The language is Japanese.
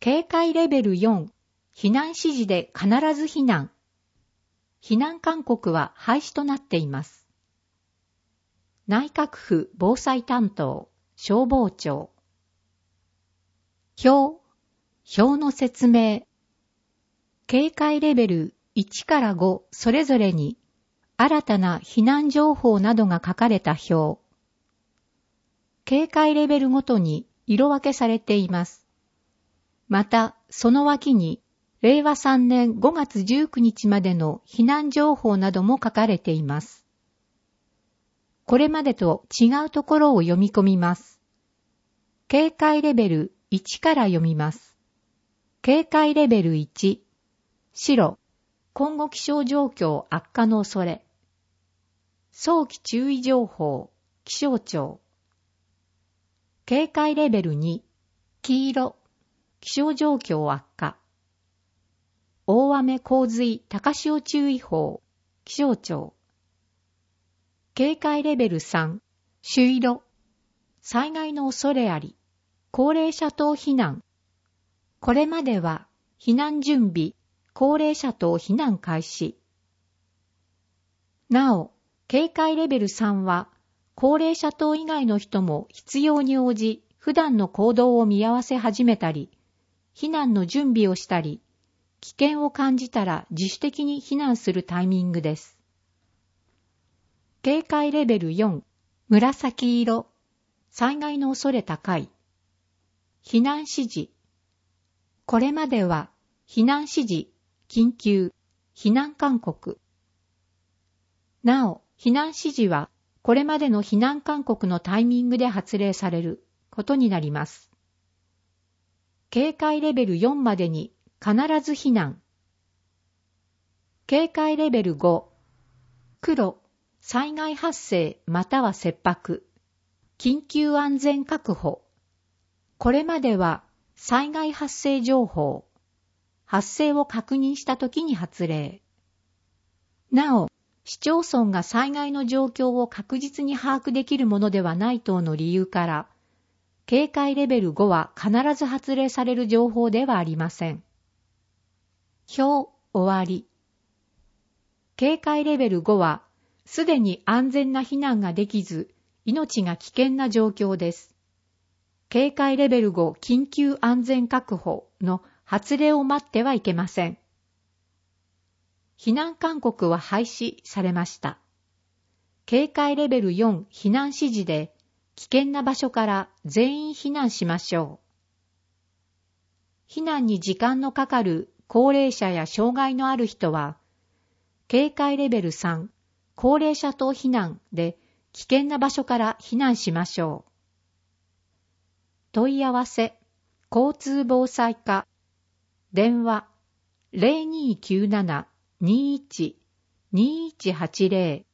警戒レベル4、避難指示で必ず避難。避難勧告は廃止となっています。内閣府防災担当、消防庁。表の説明。警戒レベル1から5それぞれに新たな避難情報などが書かれた表。警戒レベルごとに色分けされています。また、その脇に令和3年5月19日までの避難情報なども書かれています。これまでと違うところを読み込みます。警戒レベル1から読みます。警戒レベル1、白、今後気象状況悪化の恐れ。早期注意情報、気象庁。警戒レベル2、黄色、気象状況悪化。大雨洪水高潮注意報、気象庁。警戒レベル3、朱色、災害の恐れあり。高齢者等避難。これまでは避難準備、高齢者等避難開始。なお、警戒レベル3は高齢者等以外の人も必要に応じ普段の行動を見合わせ始めたり、避難の準備をしたり、危険を感じたら自主的に避難するタイミングです。警戒レベル4、紫色、災害の恐れ高い。避難指示。これまでは避難指示、緊急、避難勧告。なお、避難指示はこれまでの避難勧告のタイミングで発令されることになります。警戒レベル4までに必ず避難。警戒レベル5、黒、災害発生または切迫、緊急安全確保。これまでは災害発生情報、発生を確認したときに発令。なお、市町村が災害の状況を確実に把握できるものではない等の理由から、警戒レベル5は必ず発令される情報ではありません。表終わり。警戒レベル5は、すでに安全な避難ができず、命が危険な状況です。警戒レベル5緊急安全確保の発令を待ってはいけません。避難勧告は廃止されました。警戒レベル4避難指示で危険な場所から全員避難しましょう。避難に時間のかかる高齢者や障害のある人は、警戒レベル3高齢者等避難で危険な場所から避難しましょう。問い合わせ、交通防災課、電話 0297-21-2180